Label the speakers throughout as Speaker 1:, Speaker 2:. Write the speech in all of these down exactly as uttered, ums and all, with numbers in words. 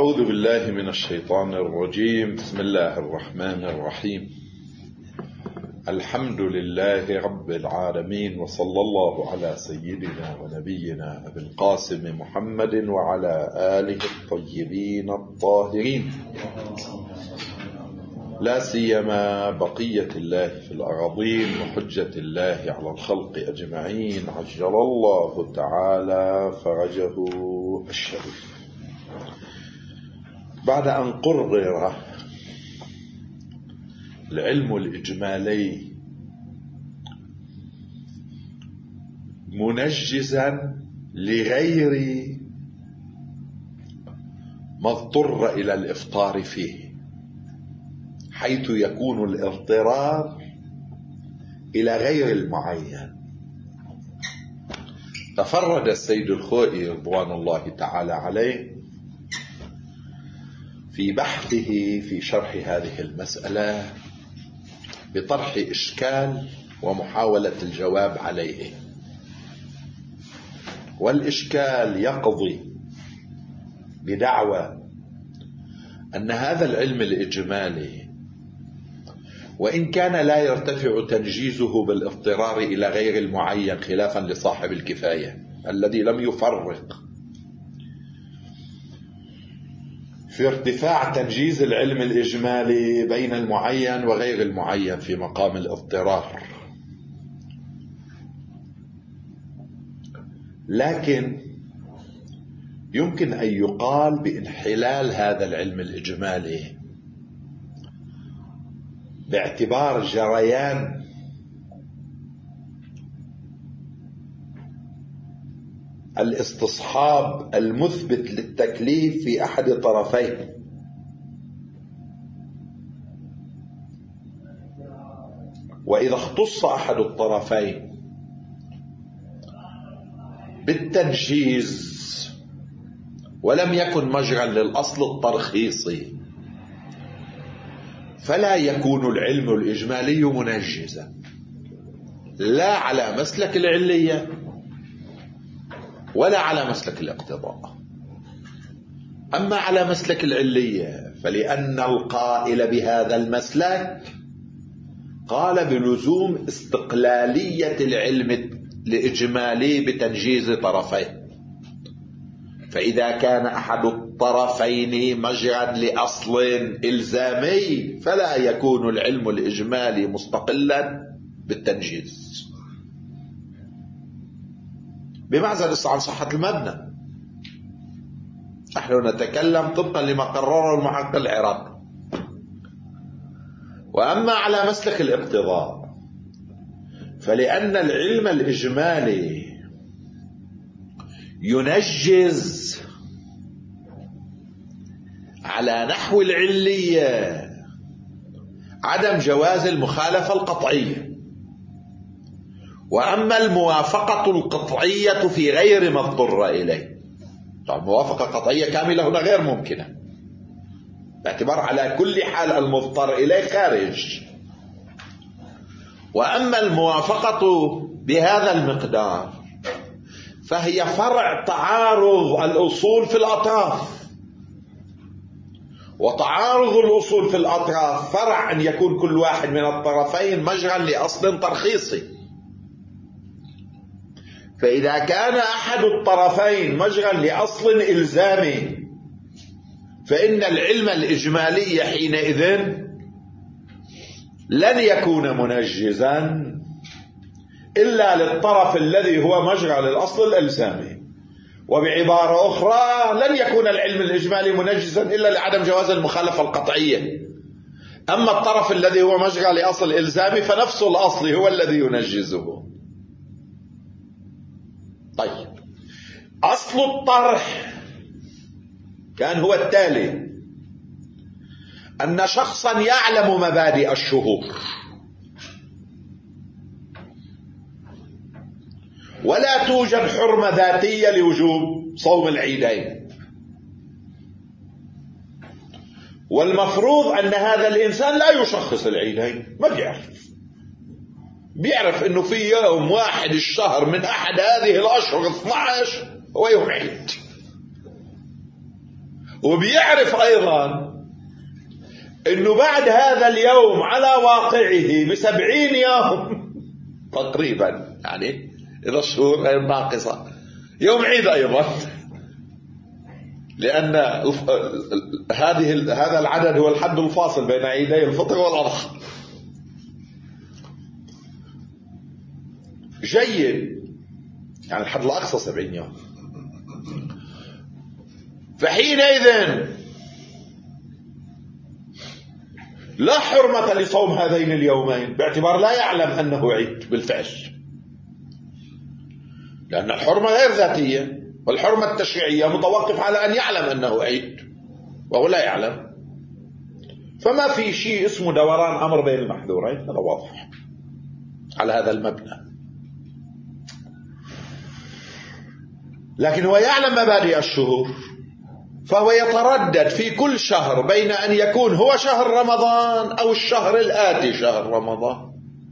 Speaker 1: أعوذ بالله من الشيطان الرجيم. بسم الله الرحمن الرحيم. الحمد لله رب العالمين، وصلى الله على سيدنا ونبينا أبي القاسم محمد وعلى آله الطيبين الطاهرين، لا سيما بقية الله في الأراضين وحجة الله على الخلق أجمعين، عجل الله تعالى فرجه الشريف. بعد أن قرر العلم الإجمالي منجزا لغير ما اضطر إلى الإفطار فيه، حيث يكون الاضطرار إلى غير المعين، تفرد السيد الخوئي رضوان الله تعالى عليه في بحثه في شرح هذه المسألة بطرح إشكال ومحاولة الجواب عليه. والإشكال يقضي بدعوى أن هذا العلم الإجمالي وإن كان لا يرتفع تنجيزه بالاضطرار إلى غير المعين، خلافا لصاحب الكفاية الذي لم يفرق في ارتفاع تنجيز العلم الإجمالي بين المعين وغير المعين في مقام الاضطرار، لكن يمكن أن يقال بانحلال هذا العلم الإجمالي باعتبار جريان الاستصحاب المثبت للتكليف في أحد طرفين، وإذا اختص أحد الطرفين بالتنجيز ولم يكن مجرا للأصل الترخيصي، فلا يكون العلم الإجمالي منجزا لا على مسلك العلية ولا على مسلك الاقتضاء. أما على مسلك العلية فلأن القائل بهذا المسلك قال بلزوم استقلالية العلم الإجمالي بتنجيز طرفين، فإذا كان أحد الطرفين مجرا لأصل إلزامي فلا يكون العلم الإجمالي مستقلا بالتنجيز، بمعزل عن صحة المبنى. نحن نتكلم طبقا لما قرره المحقق العراقي. وأما على مسلك الاقتضاء فلأن العلم الإجمالي ينجز على نحو العلية عدم جواز المخالفة القطعية، وأما الموافقة القطعية في غير ما اضطر إليه. طبعا موافقة قطعية كاملة هنا غير ممكنة، باعتبار على كل حال المضطر إليه خارج. وأما الموافقة بهذا المقدار فهي فرع تعارض الأصول في الأطراف، وتعارض الأصول في الأطراف فرع أن يكون كل واحد من الطرفين مجرا لأصل ترخيصي. فإذا كان أحد الطرفين مجرا لأصل إلزامي فإن العلم الإجمالي حينئذ لن يكون منجزا إلا للطرف الذي هو مجرى للأصل الإلزامي. وبعبارة أخرى لن يكون العلم الإجمالي منجزا إلا لعدم جواز المخالفة القطعية. أما الطرف الذي هو مجرى لأصل إلزامي فنفس الأصل هو الذي ينجزه. طيب، أصل الطرح كان هو التالي: أن شخصا يعلم مبادئ الشهور ولا توجد حرمة ذاتية لوجوب صوم العيدين، والمفروض أن هذا الإنسان لا يشخص العيدين، ما بيعرف بيعرف أنه في يوم واحد الشهر من أحد هذه الأشهر اثني عشر هو يوم عيد، وبيعرف أيضا أنه بعد هذا اليوم على واقعه بسبعين يوم تقريبا، يعني إذا الشهور غير ناقصة، يوم عيد أيضا، لأن هذه هذا العدد هو الحد الفاصل بين عيدي الفطر والأضحى. جيد، يعني الحد الأقصى سبعين يوم. فحينئذ لا حرمة لصوم هذين اليومين باعتبار لا يعلم أنه عيد بالفعل، لأن الحرمة غير ذاتية، والحرمة التشريعية متوقف على أن يعلم أنه عيد وهو لا يعلم. فما في شيء اسمه دوران أمر بين المحذورين، هذا واضح على هذا المبنى. لكن هو يعلم مبادئ الشهور، فهو يتردد في كل شهر بين أن يكون هو شهر رمضان أو الشهر الآتي شهر رمضان.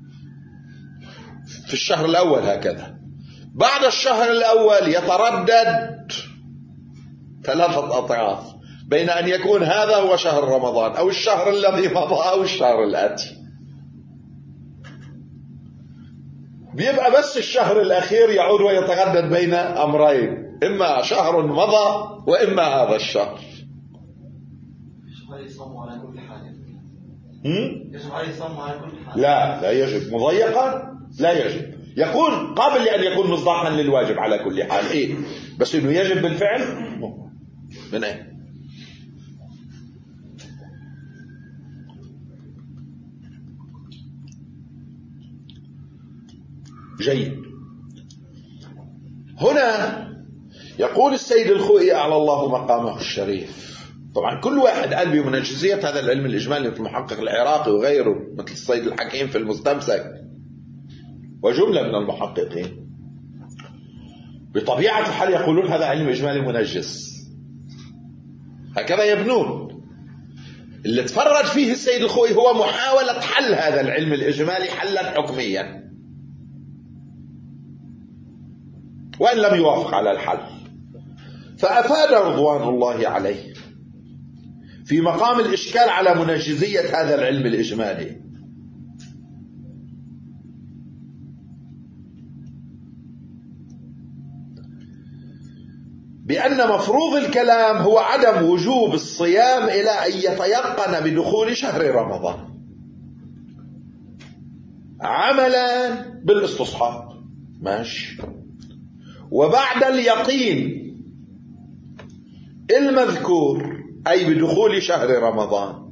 Speaker 1: في الشهر الأول هكذا، بعد الشهر الأول يتردد ثلاثة أطراف بين أن يكون هذا هو شهر رمضان أو الشهر الذي مضى أو الشهر الآتي. بيبقى بس الشهر الأخير يعود ويتردد بين أمرين، إما شهر مضى وإما هذا الشهر.
Speaker 2: يجب عليه الصوم على كل حال. يجب عليه الصوم على كل حال.
Speaker 1: لا لا يجب مضيقا، لا يجب. يكون قابل لأن يكون مصداقا للواجب على كل حال، إيه، بس إنه يجب بالفعل من أين؟ جيد. هنا يقول السيد الخوئي أعلى الله مقامه الشريف، طبعا كل واحد قال بمنجزية هذا العلم الإجمالي مثل المحقق العراقي وغيره مثل السيد الحكيم في المستمسك وجملة من المحققين بطبيعة الحال يقولون هذا علم إجمالي منجز، هكذا يبنون. اللي تفرد فيه السيد الخوئي هو محاولة حل هذا العلم الإجمالي حلا حكميا، وإن لم يوافق على الحل. فأفاد رضوان الله عليه في مقام الإشكال على منجزية هذا العلم الإجمالي بأن مفروض الكلام هو عدم وجوب الصيام إلى أن يتيقن بدخول شهر رمضان عملا بالاستصحاب، ماشي، وبعد اليقين المذكور أي بدخول شهر رمضان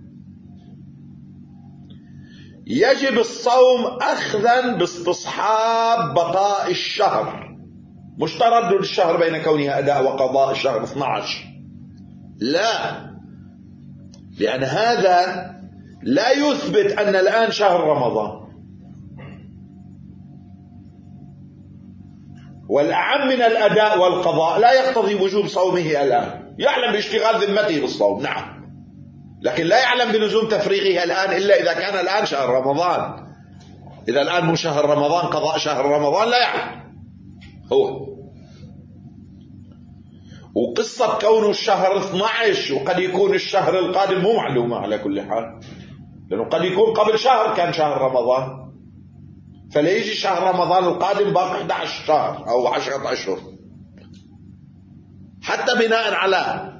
Speaker 1: يجب الصوم أخذا باستصحاب بقاء الشهر، مش تردد الشهر بين كونه أداء وقضاء الشهر اثني عشر، لا، لأن هذا لا يثبت أن الآن شهر رمضان. والأعم من الأداء والقضاء لا يقتضي وجوب صومه الآن، يعلم باشتغال ذمته بالصوم نعم، لكن لا يعلم بلزوم تفريغه الآن إلا إذا كان الآن شهر رمضان. إذا الآن مو شهر رمضان قضاء شهر رمضان لا يعلم هو. وقصة كونه الشهر اثني عشر وقد يكون الشهر القادم مو معلومة على كل حال، لأنه قد يكون قبل شهر كان شهر رمضان، فلا يجي شهر رمضان القادم باقي أحد عشر شهر أو عشرة أشهر، حتى بناء على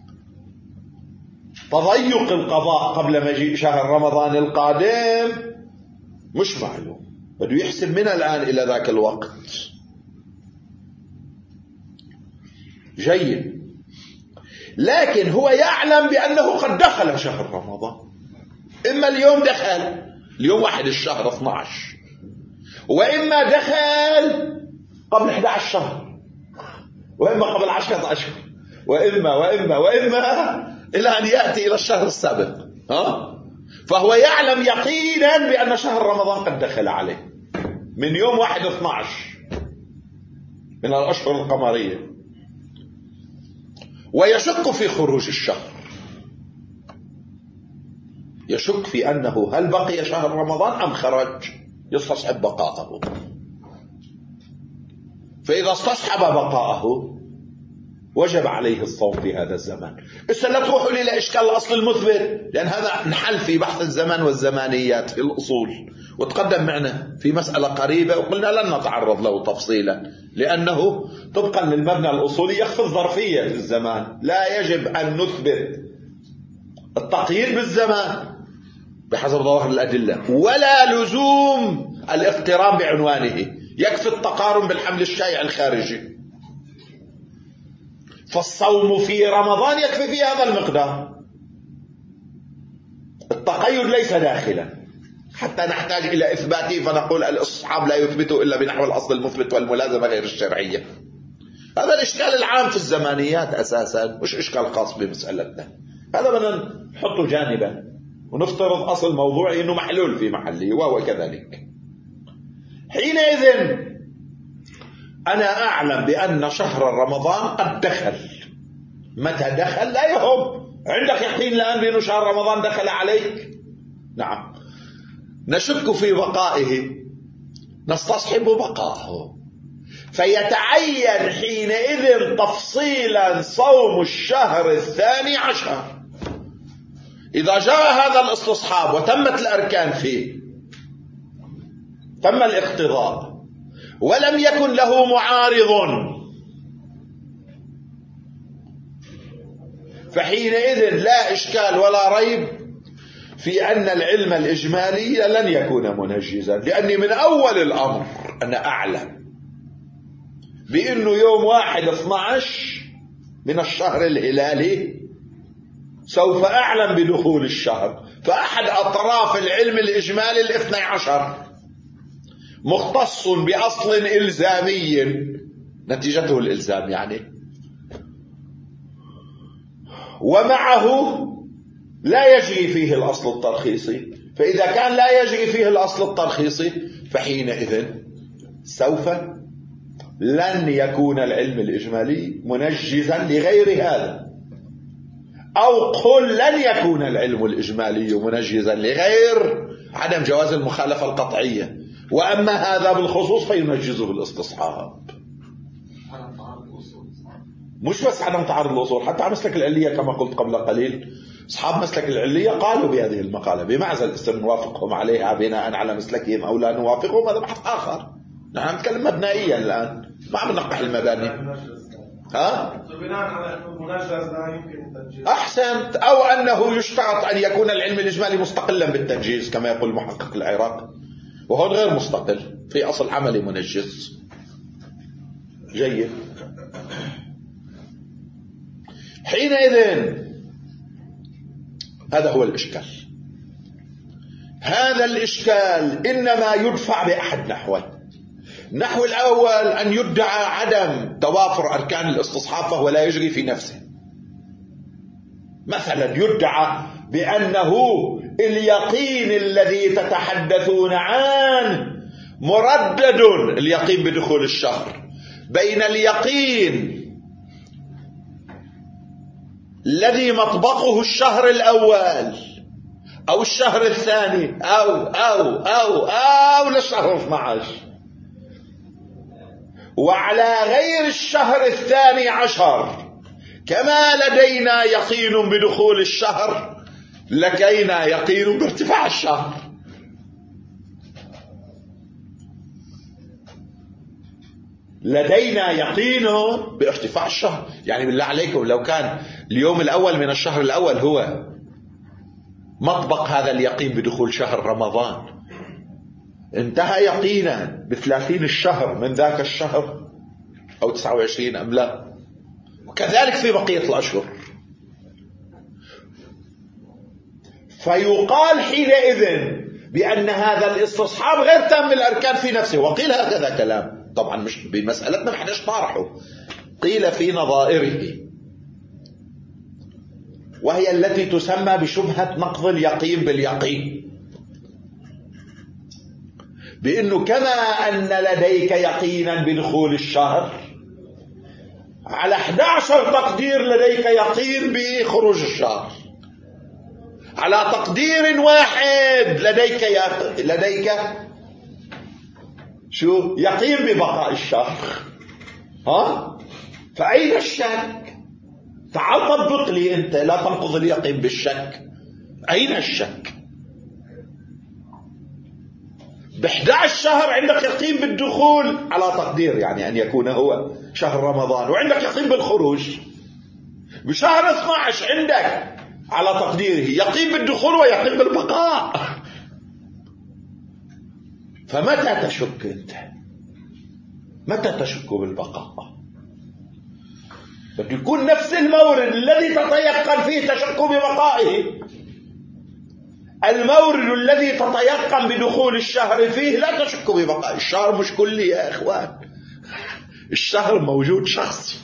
Speaker 1: تضيق القضاء قبل مجيء شهر رمضان القادم مش معلوم، بده يحسب من الآن إلى ذاك الوقت. جيد. لكن هو يعلم بأنه قد دخل شهر رمضان، إما اليوم دخل، اليوم واحد الشهر اثني عشر، وإما دخل قبل أحد عشر شهر، وإما قبل عشرة أشهر، وإما وإما وإما إلى أن يأتي إلى الشهر السابق. ها؟ فهو يعلم يقينا بأن شهر رمضان قد دخل عليه من يوم واحد اثني عشر من الأشهر القمرية، ويشك في خروج الشهر، يشك في أنه هل بقي شهر رمضان أم خرج، يستصحب بقاءه. فإذا استصحب بقاءه وجب عليه الصوم في هذا الزمان. إذا لا تروحوا لي لإشكال الأصل المثبت، لأن هذا نحل في بحث الزمان والزمانيات في الأصول، وتقدم معنا في مسألة قريبة وقلنا لن نتعرض له تفصيلا، لأنه طبقا للمبنى الأصولي يخفي ظرفية الزمان. لا يجب أن نثبت التقييد بالزمان بحسب ظواهر الأدلة، ولا لزوم الاقتران بعنوانه، يكفي التقارن بالحمل الشائع الخارجي. فالصوم في رمضان يكفي في هذا المقدار، التقيد ليس داخلا حتى نحتاج إلى إثباته فنقول الأصحاب لا يثبتوا إلا بنحو الأصل المثبت والملازمة غير الشرعية. هذا الإشكال العام في الزمانيات أساسا، مش إشكال خاص بمسألتنا. هذا بدنا نحطه جانبا ونفترض أصل موضوعي أنه محلول في محله، وهو كذلك. حينئذ أنا أعلم بأن شهر رمضان قد دخل. متى دخل لا يهم. عندك يقين الآن بأن شهر رمضان دخل عليك؟ نعم. نشك في بقائه، نستصحب بقائه، فيتعين حينئذ تفصيلا صوم الشهر الثاني عشر. إذا جاء هذا الاستصحاب وتمت الأركان فيه، تم الاقتضاء، ولم يكن له معارض، فحينئذ لا إشكال ولا ريب في أن العلم الإجمالي لن يكون منجزا، لأني من أول الأمر أنا أعلم بأنه يوم واحد اثني عشر من الشهر الهلالي سوف أعلم بدخول الشهر. فأحد أطراف العلم الإجمالي الاثني عشر مختص بأصل إلزامي نتيجته الإلزام يعني، ومعه لا يجري فيه الأصل الترخيصي. فإذا كان لا يجري فيه الأصل الترخيصي فحينئذ سوف لن يكون العلم الإجمالي منجزا لغير هذا، أو قل لن يكون العلم الإجمالي منجزا لغير عدم جواز المخالفة القطعية، وأما هذا بالخصوص فينجزه الاستصحاب. مش بس عدم تعارض الأصول، حتى على مسلك العلية كما قلت قبل قليل، أصحاب مسلك العلية قالوا بهذه المقالة بمعزل إذا نوافقهم عليها بناء على مسلكهم أو لا نوافقهم، هذا بحث آخر. نحن نتكلم مبنائيا الآن، ما عم نقح المباني. ها؟ أحسنت. أو أنه يشترط أن يكون العلم الإجمالي مستقلا بالتنجيز كما يقول المحقق العراقي، وهو غير مستقل في أصل عملي منجز. جيد. حينئذ هذا هو الإشكال. هذا الإشكال إنما يدفع بأحد نحوين. النحو الأول أن يدعى عدم توافر أركان الاستصحاب فهو لا يجري في نفسه. مثلا يدعى بأنه اليقين الذي تتحدثون عنه مردد، اليقين بدخول الشهر، بين اليقين الذي مطبقه الشهر الأول أو الشهر الثاني أو أو أو أو للشهر اثني عشر، وعلى غير الشهر الثاني عشر كما لدينا يقين بدخول الشهر لدينا يقين بارتفاع الشهر. لدينا يقين بارتفاع الشهر. يعني بالله عليكم لو كان اليوم الأول من الشهر الأول هو مطبق هذا اليقين بدخول شهر رمضان، انتهى يقينا بثلاثين الشهر من ذاك الشهر أو تسعة وعشرين أم لا، وكذلك في بقية الأشهر. فيقال حينئذ بأن هذا الاستصحاب غير تام الأركان في نفسه. وقيل هكذا كلام، طبعا مش بمسألتنا ما حدش طارحه، قيل في نظائره، وهي التي تسمى بشبهة نقض اليقين باليقين، بأنه كما أن لديك يقينا بدخول الشهر، على أحد عشر تقدير لديك يقين بخروج الشهر، على تقدير واحد لديك يق... لديك شو يقين ببقاء الشهر. ها؟ فأين الشك؟ تعال طبق لي أنت، لا تنقض اليقين بالشك. أين الشك؟ بإحدى عشر شهر عندك يقين بالدخول على تقدير يعني أن يكون هو شهر رمضان، وعندك يقين بالخروج. بشهر اثني عشر عندك على تقديره يقين بالدخول ويقين بالبقاء. فمتى تشك أنت؟ متى تشك بالبقاء؟ بده يكون نفس المورد الذي تتيقن فيه تشك ببقائه، المورد الذي تتيقن بدخول الشهر فيه لا تشك ببقاء. الشهر مش كلي يا إخوان، الشهر موجود شخصي.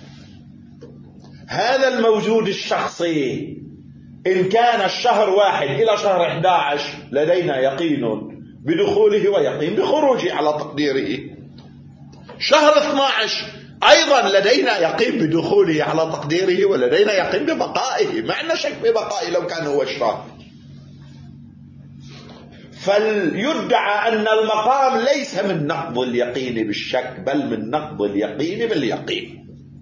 Speaker 1: هذا الموجود الشخصي إن كان الشهر واحد إلى شهر أحد عشر لدينا يقين بدخوله ويقين بخروجه على تقديره. شهر اثني عشر أيضا لدينا يقين بدخوله على تقديره ولدينا يقين ببقائه، ما عندنا شك ببقائه لو كان هو الشهر. فليدعى أن المقام ليس من نقض اليقين بالشك بل من نقض اليقين باليقين.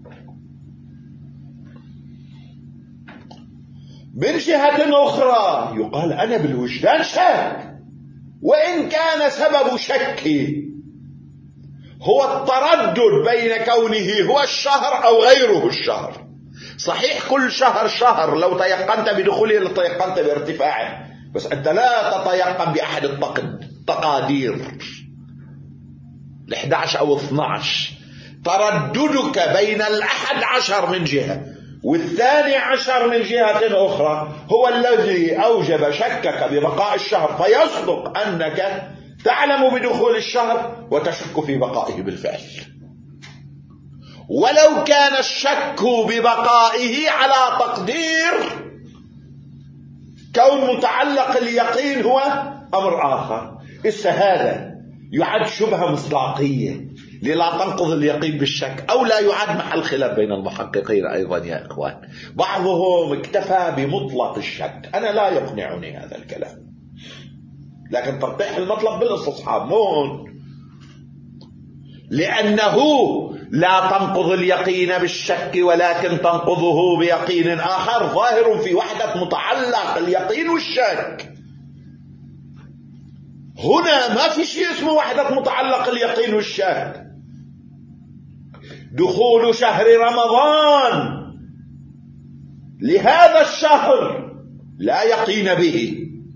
Speaker 1: من جهة أخرى يقال أنا بالوجدان شاك، وإن كان سبب شكي هو التردد بين كونه هو الشهر أو غيره الشهر. صحيح كل شهر شهر، لو تيقنت بدخوله لتيقنت بارتفاعه، بس أنت لا تتيقن بأحد التقادير الأحد عشر أو اثني عشر. ترددك بين الأحد عشر من جهة والثاني عشر من جهة أخرى هو الذي أوجب شكك ببقاء الشهر، فيصدق أنك تعلم بدخول الشهر وتشك في بقائه بالفعل، ولو كان الشك ببقائه على تقدير كون متعلق اليقين هو أمر آخر. إذا هذا يعد شبهة مصداقية للا تنقض اليقين بالشك، أو لا يعد محل خلاف بين المحققين أيضا يا إخوان. بعضهم اكتفى بمطلق الشك، أنا لا يقنعني هذا الكلام، لكن ترقيح المطلب بالاستصحاب مون، لأنه لا تنقض اليقين بالشك ولكن تنقضه بيقين آخر ظاهر في وحدة متعلق اليقين والشك. هنا ما في شيء اسمه وحدة متعلق اليقين والشك. دخول شهر رمضان لهذا الشهر لا يقين به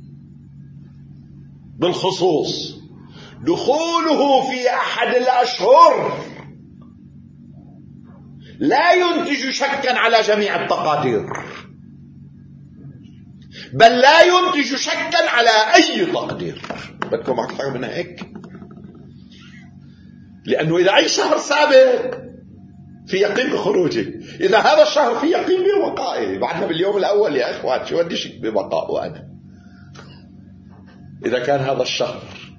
Speaker 1: بالخصوص، دخوله في أحد الأشهر لا ينتج شكا على جميع التقادير، بل لا ينتج شكا على أي تقدير. بدكم أكثر من هيك؟ لأنه إذا أي شهر سابق في يقين بخروجه، إذا هذا الشهر في يقين ببقائه. بعدنا باليوم الأول يا إخوان، شو بدي شك ببقائه أنا إذا كان هذا الشهر؟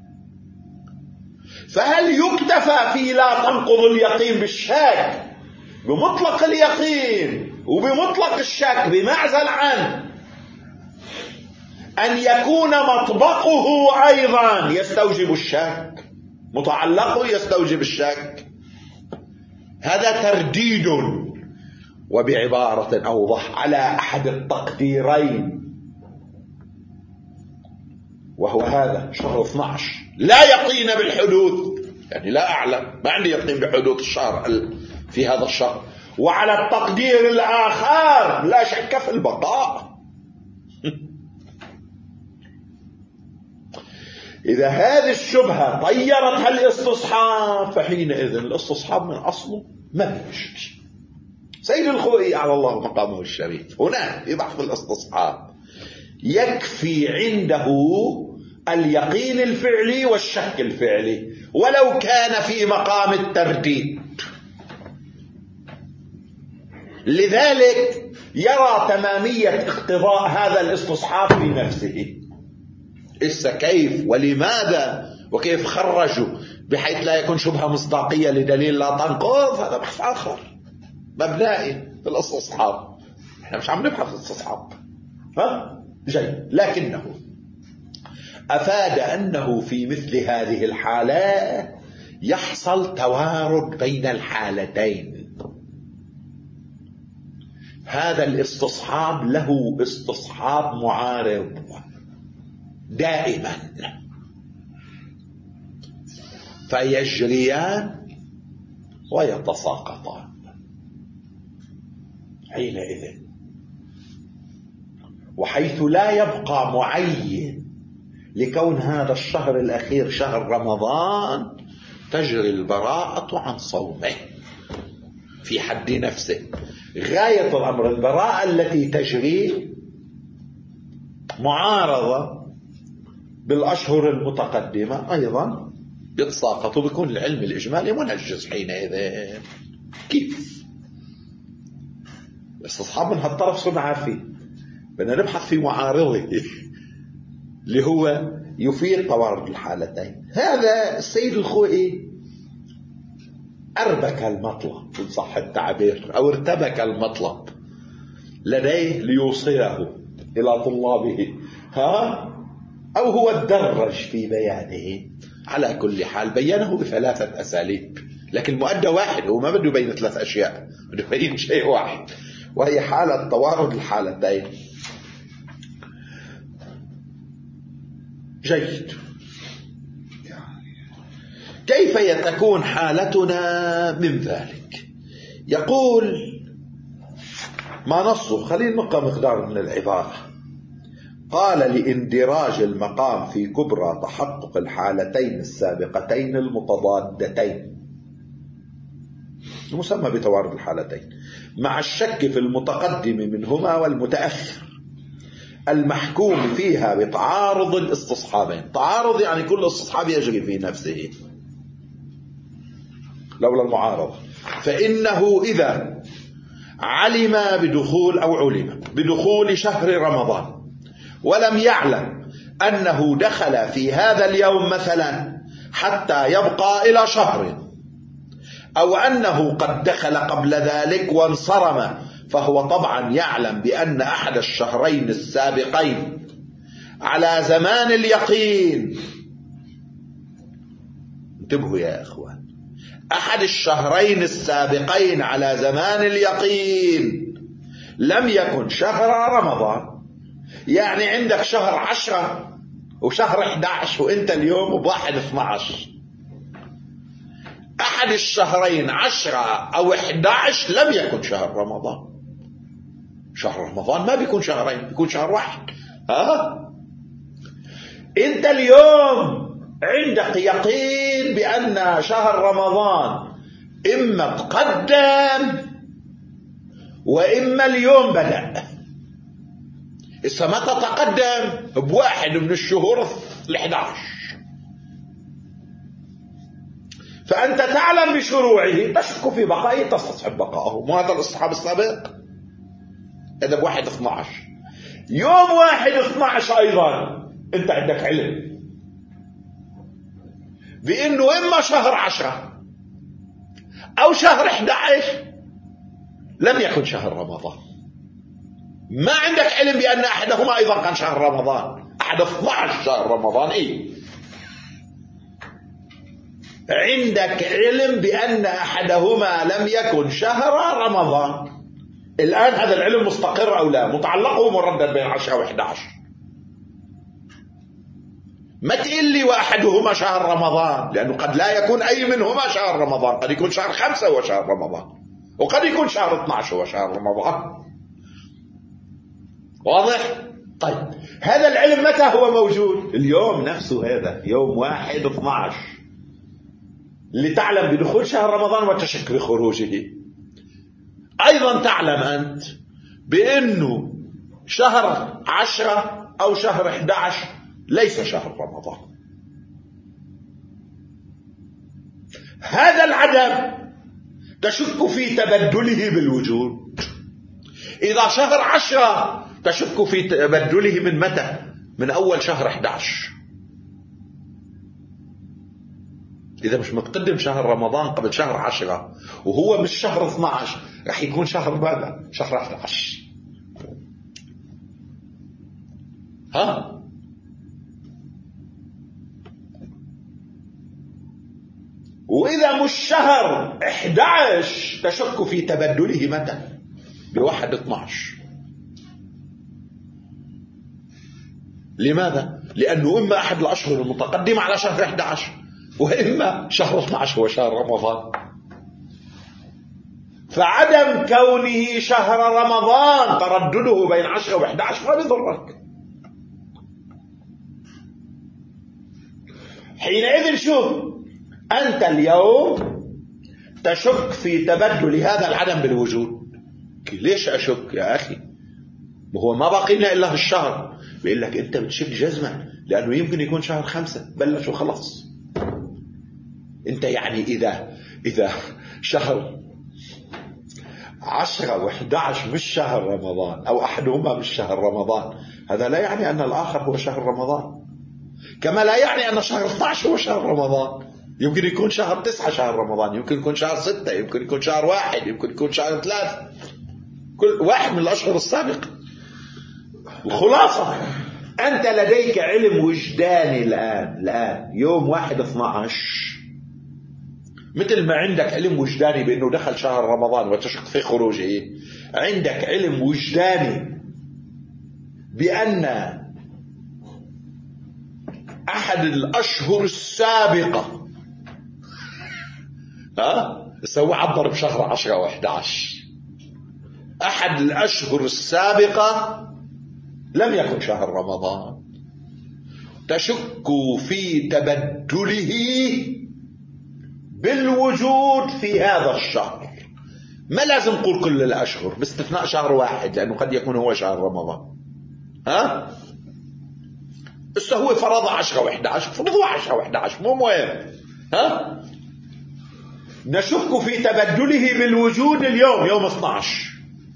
Speaker 1: فهل يكتفى في لا تنقض اليقين بالشك بمطلق اليقين وبمطلق الشك بمعزل عن أن يكون مطبقه أيضا يستوجب الشك، متعلقه يستوجب الشك؟ هذا ترديد، وبعبارة أوضح على أحد التقديرين، وهو هذا شهر اثني عشر لا يقين بالحدوث، يعني لا أعلم، ما عندي يقين بحدوث الشهر في هذا الشهر، وعلى التقدير الآخر لا شك في البقاء. إذا هذه الشبهة طيرتها الاستصحاب فحينئذ الاستصحاب من أصله ما بيمشي. سيد الخوئي على الله مقامه الشريف هنا في بحث الاستصحاب يكفي عنده اليقين الفعلي والشك الفعلي ولو كان في مقام الترديد. لذلك يرى تمامية اقتضاء هذا الاستصحاب في نفسه. إسا كيف ولماذا وكيف خرجوا بحيث لا يكون شبهة مصداقية لدليل لا تنقض، هذا بحث آخر مبدئي في الاستصحاب. احنا مش عم نبحث الاستصحاب، ها جيد، لكنه أفاد أنه في مثل هذه الحالة يحصل توارد بين الحالتين. هذا الاستصحاب له استصحاب معارض دائما، فيجريان ويتساقطان حينئذ. وحيث لا يبقى معين لكون هذا الشهر الأخير شهر رمضان، تجري البراءة عن صومه في حد نفسه. غاية الأمر البراءة التي تجري معارضة بالأشهر المتقدمة أيضا يتساقط، بيكون العلم الإجمالي منجز حينئذ. كيف؟ الاستصحاب من هالطرف صرنا عارفين، بدنا نبحث في معارضه اللي هو يفيد توارد الحالتين. هذا السيد الخوئي أربك المطلب إن صح التعبير، أو ارتبك المطلب لديه ليوصله إلى طلابه، ها؟ أو هو الدرج في بيانه. على كل حال بينه بثلاثة أساليب، لكن المؤدى واحد، هو ما بده يبين ثلاث أشياء، بده يبين شيء واحد، وهي حالة توارد الحالتين. جيد. كيف تكون حالتنا من ذلك؟ يقول ما نصه، خلينا نبقى مقدار من العبارة. قال لاندراج المقام في كبرى تحقق الحالتين السابقتين المتضادتين، المسمى بتوارد الحالتين، مع الشك في المتقدم منهما والمتأخر المحكوم فيها بتعارض الاستصحابين. تعارض يعني كل استصحاب يجري في نفسه لولا المعارضة. فإنه إذا علم بدخول أو علم بدخول شهر رمضان ولم يعلم أنه دخل في هذا اليوم مثلا حتى يبقى إلى شهر، أو أنه قد دخل قبل ذلك وانصرم، فهو طبعا يعلم بأن أحد الشهرين السابقين على زمان اليقين. انتبهوا يا إخوان، أحد الشهرين السابقين على زمان اليقين لم يكن شهر رمضان. يعني عندك شهر عشرة وشهر إحدى عشر وإنت اليوم بواحد اثنى عشر. أحد الشهرين عشرة أو إحدى عشر لم يكن شهر رمضان. شهر رمضان ما بيكون شهرين، بيكون شهر واحد. ها؟ أنت اليوم عندك يقين بأن شهر رمضان إما تقدم وإما اليوم بدأ. إذا ما تتقدم بواحد من الشهور الإحدى عشر، فأنت تعلم بشروعه، تشك في بقائه، تستصحب بقائه. مو هذا الاستصحاب السابق؟ هذا بواحد اثنى عشر. يوم واحد اثنى عشر أيضا أنت عندك علم بأنه إما شهر عشرة أو شهر إحدى عشر لم يكن شهر رمضان. ما عندك علم بأن أحدهما أيضا كان شهر رمضان. أحد اثنى عشر شهر رمضان. إيه؟ عندك علم بأن أحدهما لم يكن شهر رمضان. الآن هذا العلم مستقر أو لا؟ متعلق ومردد بين عشرة وإحدى عشر. ما تقل لي وأحدهما شهر رمضان، لأنه قد لا يكون أي منهما شهر رمضان. قد يكون شهر خمسة هو شهر رمضان، وقد يكون شهر اثنى عشر هو شهر رمضان. واضح؟ طيب هذا العلم متى هو موجود؟ اليوم نفسه، هذا يوم واحد اثنى عشر اللي تعلم بدخول شهر رمضان وتشك بخروجه. أيضا تعلم أنت بأنه شهر عشرة أو شهر إحدى عشر ليس شهر رمضان. هذا العدم تشك في تبدله بالوجود. إذا شهر عشرة تشك في تبدله من متى؟ من أول شهر إحدى عشر. إذا مش متقدم شهر رمضان قبل شهر عشرة وهو مش شهر اثنى عشر، رح يكون شهر ماذا؟ شهر إحدى عشر. ها؟ وإذا مش شهر إحدى عشر تشك في تبدله متى؟ بواحد اثناشر. لماذا؟ لأنه إما أحد الأشهر المتقدمة على شهر أحد عشر، وإما شهر اثني عشر هو شهر رمضان. فعدم كونه شهر رمضان تردده بين عشرة وإحدى عشر ما بيضرك. حينئذ شوف، أنت اليوم تشك في تبدل هذا العدم بالوجود. ليش أشك يا أخي؟ وهو ما باقي لنا إلا الشهر. بيقول لك أنت بتشك جزما، لأنه يمكن يكون شهر خمسة بلش وخلص. أنت يعني إذا إذا شهر عشرة وإحدى عشر مش شهر رمضان، أو أحدهما مش شهر رمضان، هذا لا يعني أن الآخر هو شهر رمضان. كما لا يعني أن شهر اثني عشر هو شهر رمضان. يمكن يكون شهر تسعة شهر رمضان، يمكن يكون شهر ستة، يمكن يكون شهر واحد، يمكن يكون شهر ثلاثة، كل واحد من الأشهر السابقة. الخلاصة، أنت لديك علم وجداني الآن الآن يوم واحد اثني عشر، مثل ما عندك علم وجداني بأنه دخل شهر رمضان وتشك في خروجه، عندك علم وجداني بأن أحد الأشهر السابقة ها سوى عبر بشهر عشرة وإحدى عشر، أحد الأشهر السابقة لم يكن شهر رمضان. تشك في تبدله بالوجود في هذا الشهر. ما لازم نقول كل الأشهر باستثناء شهر واحد، لأنه قد يكون هو شهر رمضان. ها إسا هو فرض عشرة وإحدى عشر، فرضوا عشرة وإحدى عشر، مو مهم. ها نشك في تبدله بالوجود اليوم يوم اثني عشر.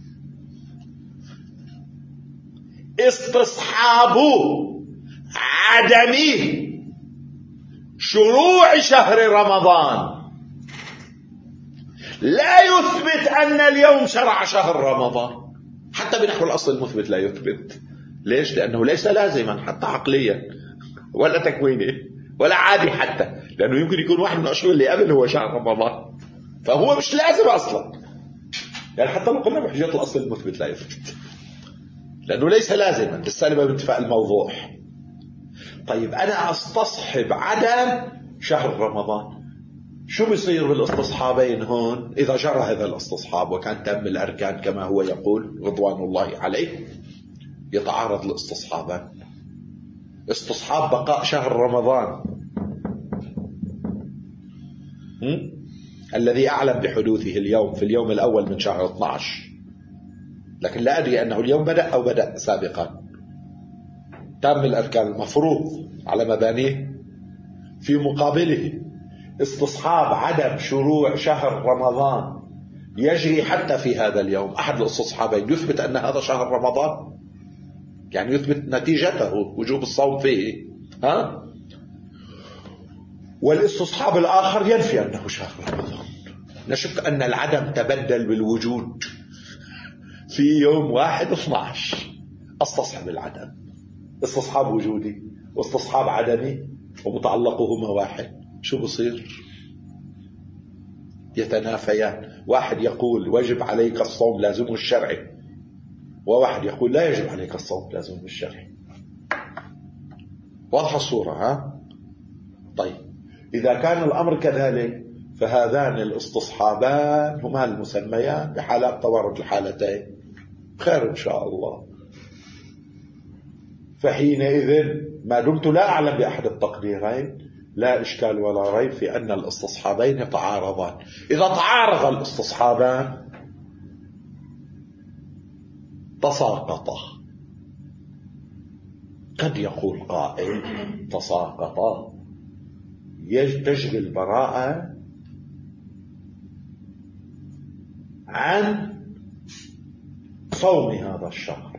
Speaker 1: استصحاب عدم شروع شهر رمضان لا يثبت أن اليوم شرع شهر رمضان، حتى بنحو الأصل المثبت لا يثبت. ليش؟ لأنه ليس لازما حتى عقليا ولا تكويني ولا عادي، حتى لأنه يمكن يكون واحد من الأشهر اللي قبل هو شهر رمضان، فهو مش لازم أصلا. يعني حتى لو قلنا بحجية الأصل المثبت لا يثبت، لأنه ليس لازما، تستلم بانتفاء الموضوع. طيب أنا أستصحب عدم شهر رمضان، شو بيصير بالاستصحابين هون إذا جرى هذا الاستصحاب وكان تم الأركان كما هو يقول رضوان الله عليه؟ يتعارض الاستصحابان. استصحاب بقاء شهر رمضان الذي أعلم بحدوثه اليوم في اليوم الأول من شهر اثني عشر، لكن لا أدري أنه اليوم بدأ أو بدأ سابقا. تم الأركان المفروض على مبانيه. في مقابله استصحاب عدم شروع شهر رمضان يجري حتى في هذا اليوم. أحد الاستصحابين يثبت أن هذا شهر رمضان، يعني يثبت نتيجته وجوب الصوم فيه. ها؟ والاستصحاب الآخر ينفي أنه شهر رمضان. نشك أن العدم تبدل بالوجود في يوم واحد اثني عشر. استصحب العدم، استصحاب وجودي واستصحاب عدمي ومتعلقهما واحد، شو بصير؟ يتنافيان. واحد يقول واجب عليك الصوم لازمه الشرعي، وواحد يقول لا يجب عليك الصوم لازمه الشرعي. واضحة الصورة؟ ها؟ طيب إذا كان الأمر كذلك فهذان الاستصحابان هما المسميان بحالات توارد الحالتين. خير إن شاء الله. فحينئذ ما دمت لا أعلم بأحد التقديرين لا إشكال ولا ريب في أن الاستصحابين يتعارضان. إذا تعارض الاستصحابان تساقطا. قد يقول قائل تساقطا تجري البراءة عن صوم هذا الشهر.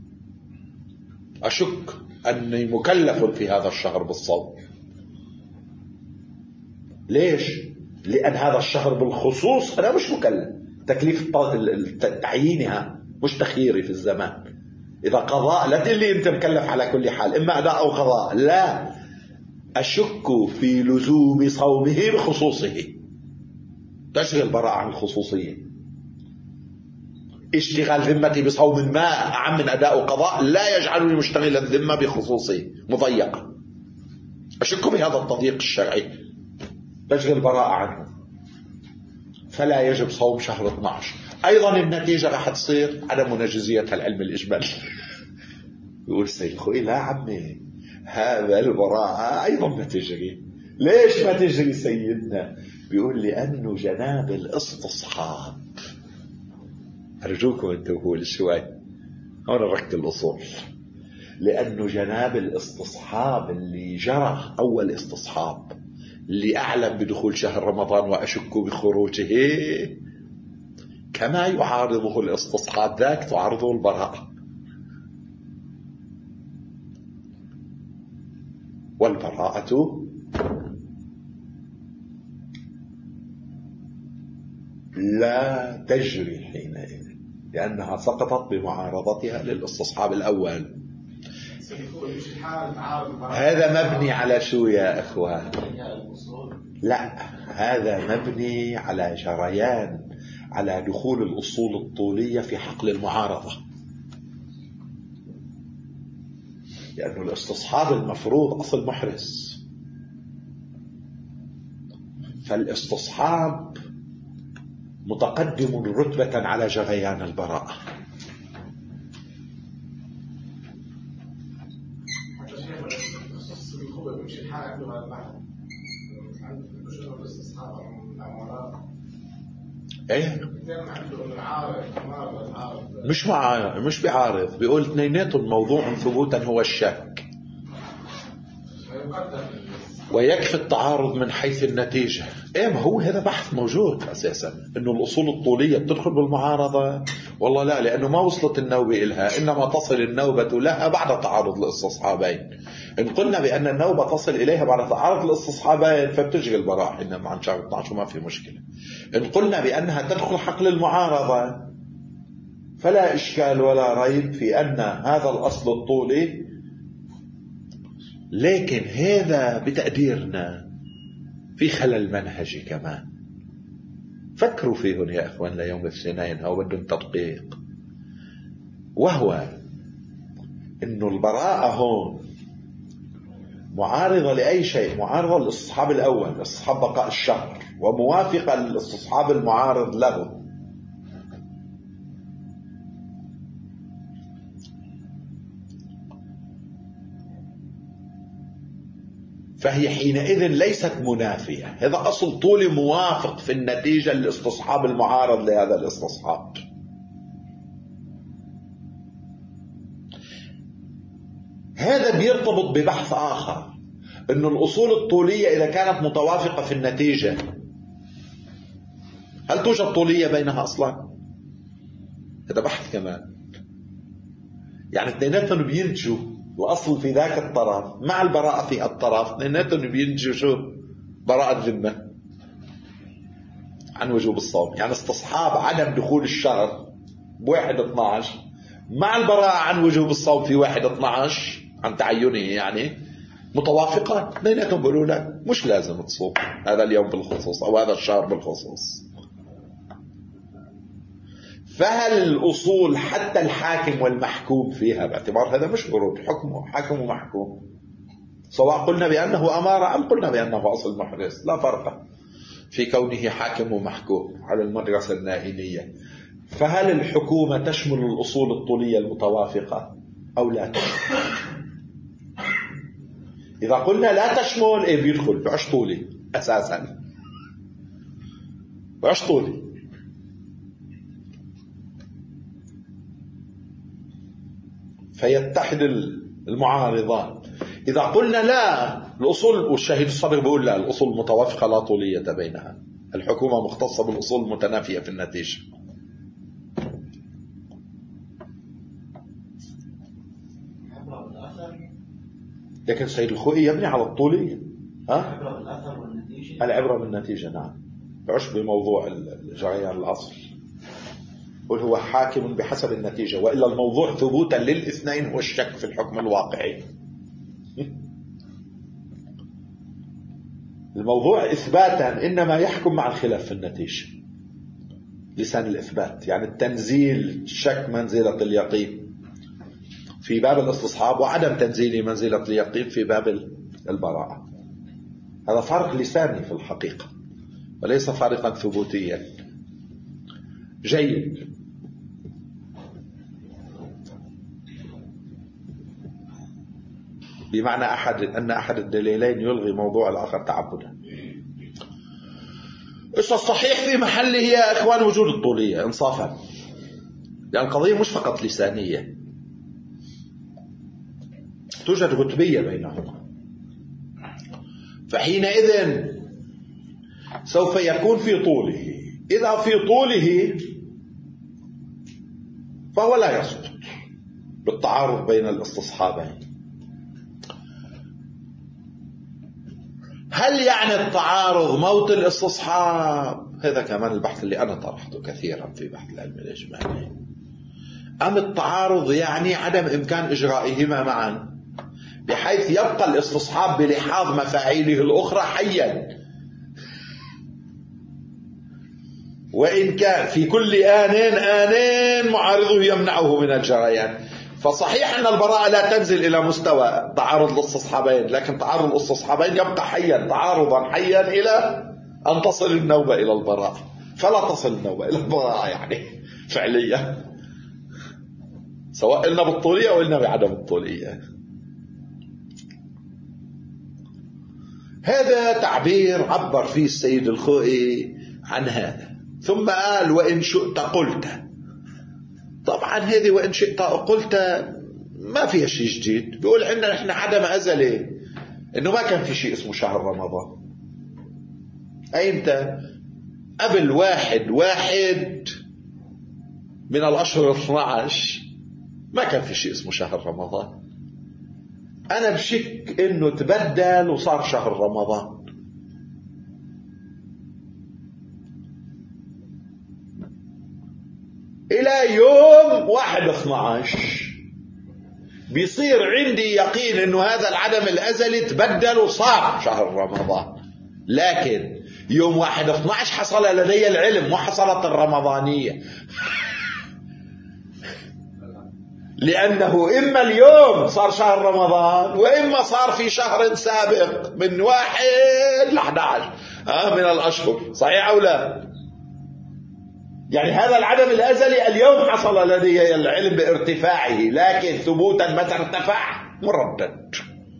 Speaker 1: أشك أني مكلف في هذا الشهر بالصوم. ليش؟ لأن هذا الشهر بالخصوص أنا مش مكلف، تكليف تعيينها مش تخييري في الزمان. إذا قضاء لا تقول لي أنت مكلف على كل حال، إما أداء أو قضاء، لا، أشك في لزوم صومه بخصوصه. تشغل البراءة عن الخصوصية. اشتغال ذمتي بصوم ما أعم من أداء قضاء لا يجعلني مشتغل الذمة بخصوصي مضيقة. أشك بهذا التضييق الشرعي تشغل براءة عنه، فلا يجب صوم شهر اثني عشر. أيضا النتيجة راح تصير عدم منجزية العلم الإجمالي. يقول سيد الخوئي لا عمي، هذا البراءة أيضا ما تجري. ليش ما تجري سيدنا؟ بيقول لأنه جناب الاستصحاب، أرجوكم انتبهوا شوي هون ركت الأصول، لأنه جناب الاستصحاب اللي جرى أول استصحاب اللي أعلم بدخول شهر رمضان وأشك بخروجه كما يعارضه الاستصحاب ذاك تعارضه البراءة. والبراءة لا تجري حينئذ لأنها سقطت بمعارضتها للاستصحاب الأول. هذا مبني على شو يا أخوان؟ لا، هذا مبني على جريان، على دخول الأصول الطولية في حقل المعارضة، لأنه الاستصحاب المفروض أصل محرز، فالاستصحاب متقدم رتبة على جريان البراءة. ايه مش معارض، مش بعارض، بيقول اثنيناتهم موضوع ثبوتا هو الشك، ويكفي التعارض من حيث النتيجة. ايه ما هو هذا بحث موجود اساسا، انه الاصول الطولية بتدخل بالمعارضة والله لا، لانه ما وصلت النوبة إلها، انما تصل النوبة لها بعد تعارض الاستصحابين. ان قلنا بان النوبة تصل اليها بعد تعارض الاستصحابين فبتجري البراءة انما عن شهر اثني عشر وما في مشكلة. ان قلنا بانها تدخل حقل المعارضة فلا اشكال ولا ريب في ان هذا الاصل الطولي، لكن هذا بتقديرنا في خلل منهجي كمان. فكروا فيهم يا اخوان ليوم الاثنين، او بدهم تدقيق، وهو انه البراءة هون معارضة لأي شيء، معارضة للاستصحاب الأول، استصحاب بقاء الشهر، وموافقة للاستصحاب المعارض له. فهي حينئذ ليست منافية، هذا أصل طولي موافق في النتيجة للاستصحاب المعارض لهذا الاستصحاب. هذا بيرتبط ببحث آخر، أن الأصول الطولية إذا كانت متوافقة في النتيجة هل توجد طولية بينها أصلا؟ هذا بحث كمان. يعني اثنيناتهم بينتجوا الأصل في ذاك الطرف مع البراءة في الطرف، اثنيناتهم بينتجوا شو؟ براءة ذمة عن وجوب الصوم. يعني استصحاب عدم دخول الشهر بواحد اثني عشر مع البراءة عن وجوب الصوم في واحد اثني عشر عن تعينه، يعني متوافقة. اثنيناتهم بيقولوا لك مش لازم تصوم هذا اليوم بالخصوص أو هذا الشهر بالخصوص. فهل الأصول حتى الحاكم والمحكوم فيها باعتبار هذا مش فروض، حكم حاكم ومحكوم، سواء قلنا بأنه أمارة أم قلنا بأنه أصل محرز، لا فرق في كونه حاكم ومحكوم على المدرسة الناهينية. فهل الحكومة تشمل الأصول الطولية المتوافقة أو لا تشمل؟ إذا قلنا لا تشمل إيه بيدخل بعش طولي أساسا، بعش طولي. فيتحد المعارضان. إذا قلنا لا الأصول، والشهيد الصدر بيقول لا الأصول المتوافقة لا طولية بينها، الحكومة مختصة بالأصول المتنافية في النتيجة. لكن سيد الخوئي يبني على الطولية. ها؟ العبرة بالنتيجة. نعم، بعش بموضوع الجريان الأصل، قل هو حاكم بحسب النتيجة، وإلا الموضوع ثبوتا للاثنين هو الشك في الحكم الواقعي. الموضوع إثباتا إنما يحكم مع الخلاف في النتيجة، لسان الإثبات، يعني التنزيل شك منزلة اليقين في باب الاستصحاب، وعدم تنزيل منزلة اليقين في باب البراءة. هذا فرق لساني في الحقيقة وليس فارقا ثبوتيا. جيد. بمعنى أحد أن أحد الدليلين يلغي موضوع الآخر تعبدا. إيش الصحيح في محله يا إخوان وجود الطولية إنصافا، لأن القضية مش فقط لسانية، توجد قطبية بينهما. فحينئذ سوف يكون في طوله، إذا في طوله فهو لا يسقط بالتعارض بين الاستصحابين. هل يعني التعارض موت الاستصحاب؟ هذا كمان البحث اللي أنا طرحته كثيرا في بحث العلم الإجمالي. أم التعارض يعني عدم إمكان إجرائهما معا، بحيث يبقى الاستصحاب بلحاظ مفاعيله الأخرى حيا، وإن كان في كل آن آن معارضه يمنعه من الجريان. فصحيح أن البراءة لا تنزل إلى مستوى تعارض الاستصحابين، لكن تعارض الاستصحابين يبقى حيا، تعارضا حيا إلى أن تصل النوبة إلى البراءة. فلا تصل النوبة إلى البراءة يعني فعليا، سواء قلنا بالطولية أو قلنا بعدم الطولية. هذا تعبير عبر فيه السيد الخوئي عن هذا، ثم قال وإن شئت قلت. طبعا هذه وإن شئت قلت ما فيها شيء جديد، بيقول عندنا احنا عدم أزلي إنه ما كان في شيء اسمه شهر رمضان. أي أنت قبل واحد واحد من الأشهر الاثنى عشر ما كان في شيء اسمه شهر رمضان. أنا بشك إنه تبدل وصار شهر رمضان. إلى يوم واحد اثنى عشر بيصير عندي يقين إنه هذا العدم الأزلي تبدل وصار شهر رمضان، لكن يوم واحد اثنى عشر حصل لدي العلم وحصلت الرمضانية، لأنه إما اليوم صار شهر رمضان وإما صار في شهر سابق من واحد لأحد عشر من الأشهر. صحيح أو لا؟ يعني هذا العدم الأزلي اليوم حصل لدي العلم بارتفاعه، لكن ثبوتا متى ارتفع مردد.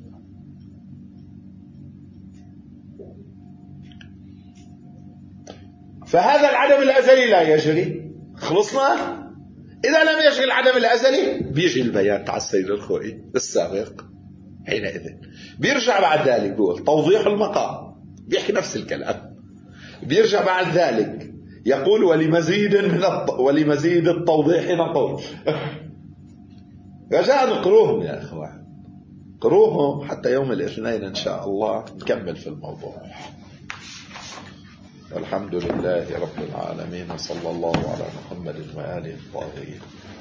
Speaker 1: فهذا العدم الأزلي لا يجري. خلصنا؟ إذا لم يجري العدم الأزلي بيجي البيان تاع السيد الخوئي السابق. حينئذ بيرجع بعد ذلك بيقول توضيح المقام، بيحكي نفس الكلام. بيرجع بعد ذلك يقول ولمزيد من الط... ولمزيد التوضيح نقول. رجاء نقروهم يا اخوان، قروهم حتى يوم الاثنين ان شاء الله نكمل في الموضوع. والحمد لله رب العالمين، وصلى الله على محمد وآله الطاهرين.